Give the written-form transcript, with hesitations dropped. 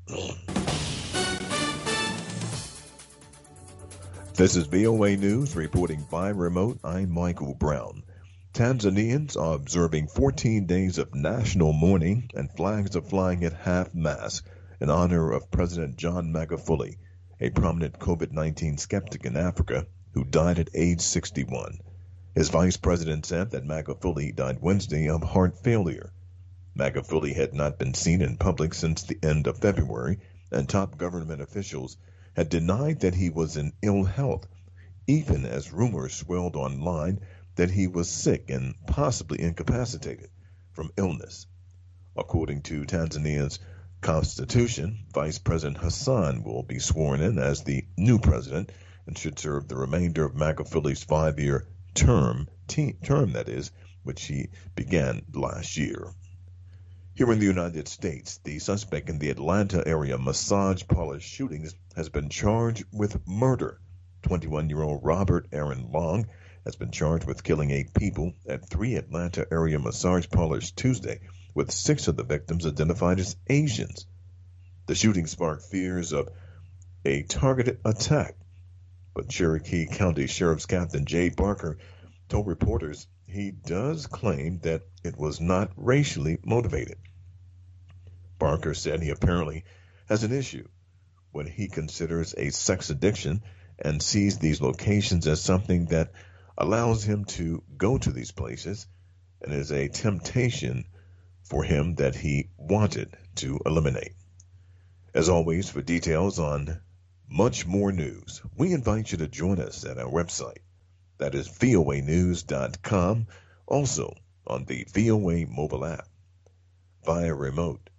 This is VOA News reporting by remote. I'm Michael Brown. Tanzanians are observing 14 days of national mourning and flags are flying at half-mast in honor of President John Magufuli, a prominent COVID-19 skeptic in Africa who died at age 61. His vice president said that Magufuli died Wednesday of heart failure. Magufuli had not been seen in public since the end of February, and top government officials had denied that he was in ill health, even as rumors swelled online that he was sick and possibly incapacitated from illness. According to Tanzania's constitution, Vice President Hassan will be sworn in as the new president and should serve the remainder of Magufuli's 5-year term, that is, which he began last year. Here in the United States, the suspect in the Atlanta area massage parlor shootings has been charged with murder. 21-year-old Robert Aaron Long has been charged with killing 8 people at 3 Atlanta area massage parlors Tuesday, with 6 of the victims identified as Asians. The shooting sparked fears of a targeted attack, but Cherokee County Sheriff's Captain Jay Barker told reporters he does claim that it was not racially motivated. Barker said he apparently has an issue when he considers a sex addiction and sees these locations as something that allows him to go to these places and is a temptation for him that he wanted to eliminate. As always, for details on much more news, we invite you to join us at our website. That is voanews.com, also on the VOA mobile app, via remote.